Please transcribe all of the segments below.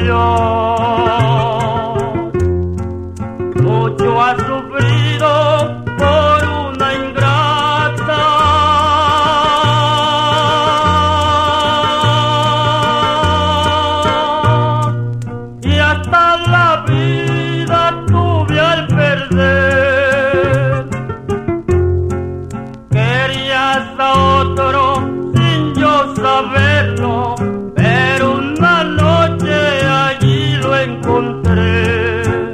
Mucho ha sufrido por una ingrata, y hasta la vida tuve al perder. Querías a otro sin yo saberlo, pero una noche allí lo encontré.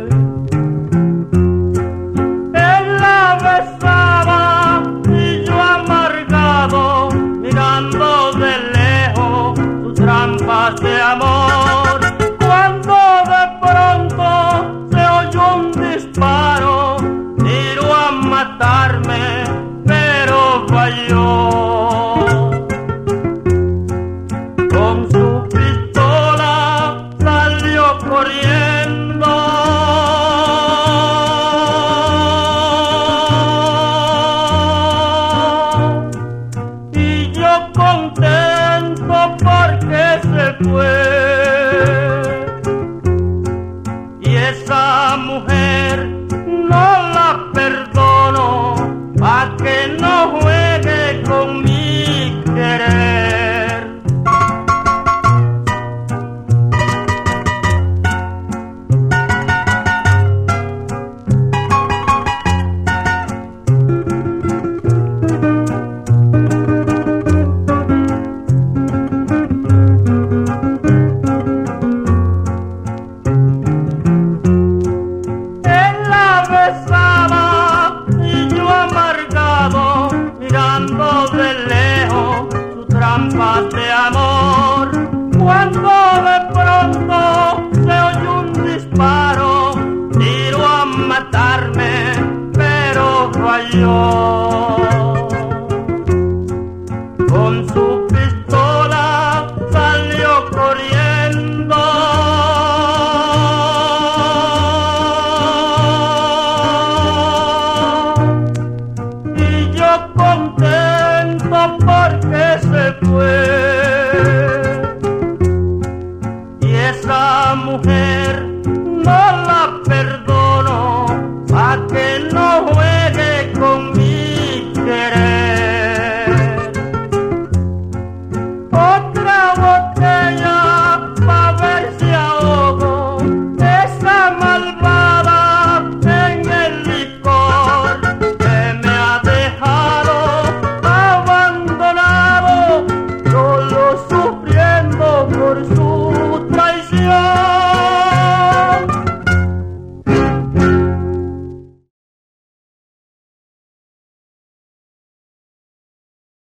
Él la besaba y yo amargado, mirando de lejos sus trampas de amor. Cuando de pronto se oyó un disparo, tiró a matarme, pero falló. Con su pistola salió corriendo, y yo contento porque se fue. Y esa mujer no la perdono, pa' que no juegue con mi querer. Besaba y yo amargado, mirando de lejos sus trampas de amor. Cuando de pronto se oyó un disparo, tiró a matarme, pero falló. Con su pistola salió corriendo, contento porque se fue. Y esa mujer no la perdono, pa' que no juegue con mi querer. Otra botella pa' ver si ahogo esa malvada en el licor que me ha dejado abandonado, solo sufriendo por su